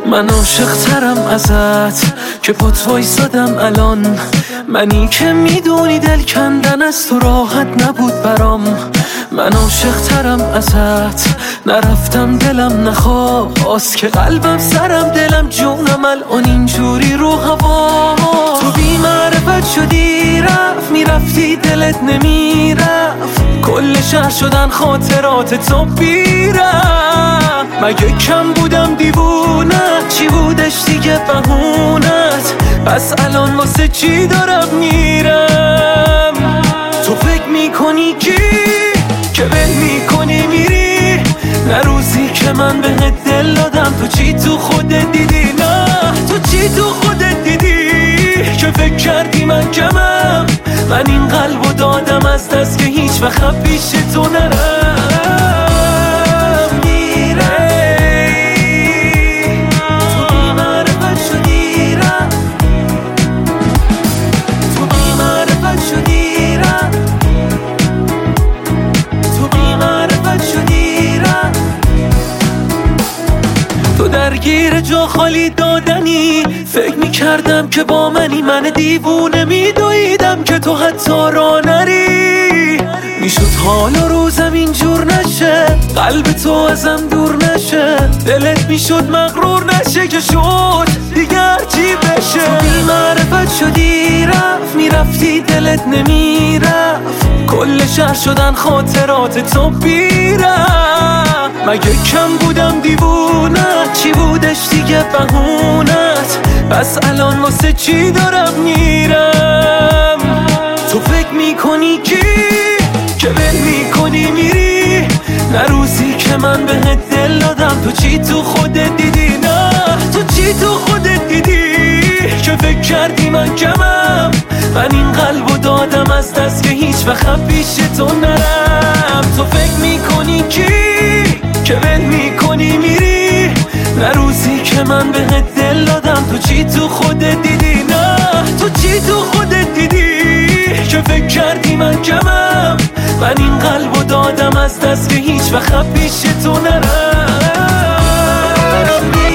من عاشق ترم ازت که پات وایسادم الان، منی که میدونی دل کندن از تو راحت نبود برام. من عاشق ترم ازت، نرفتم دلم نخواست که قلبم سرم دلم جونم الان اینجوری رو هوا. تو بی معرفت شدی رفت میرفتی دلت نمیرفت، کل شهر شدن خاطرات تو بیرم. مگه کم بودم دیوونت، چی بودش دیگه بهونت؟ پس الان واسه چی دارم میرم؟ تو فکر میکنی که ول میکنی میری، نه روزی که من بهت دل دادم تو چی تو خودت دیدی؟ نه تو چی تو خودت دیدی که فکر کردی من کمم؟ من این قلبو دادم از دست که هیچ وقت پیش تو نرم. درگیر جا خالی دادنی، فکر میکردم که با منی، من دیوونه میدویدم که تو حتی را نری. میشد حال و روزم اینجور نشه، قلب تو ازم دور نشه، دلت میشد مغرور نشه که شد دیگر چی بشه. تو بی معرفت شدی رفت میرفتی دلت نمیرفت، کل شهر شدن خاطرات تو بیرم. مگه کم بودم دیوونت، چی بودش دیگه بهونت؟ پس الان واسه چی دارم میرم؟ تو فکر میکنی که ول میکنی میری، نه روزی که من بهت دل دادم تو چی تو خودت دیدی؟ نه تو چی تو خودت دیدی که فکر کردی من کمم؟ من این قلبو دادم از دست که هیچ وقت پیش تو نرم. تو فکر میکنی که ول میکنی میری، نه روزی که من بهت دل دادم تو چی تو خودت دیدی؟ نه تو چی تو خودت دیدی که فکر کردی من کمم؟ من این قلبو دادم از دست که هیچ وقت پیش تو نرم.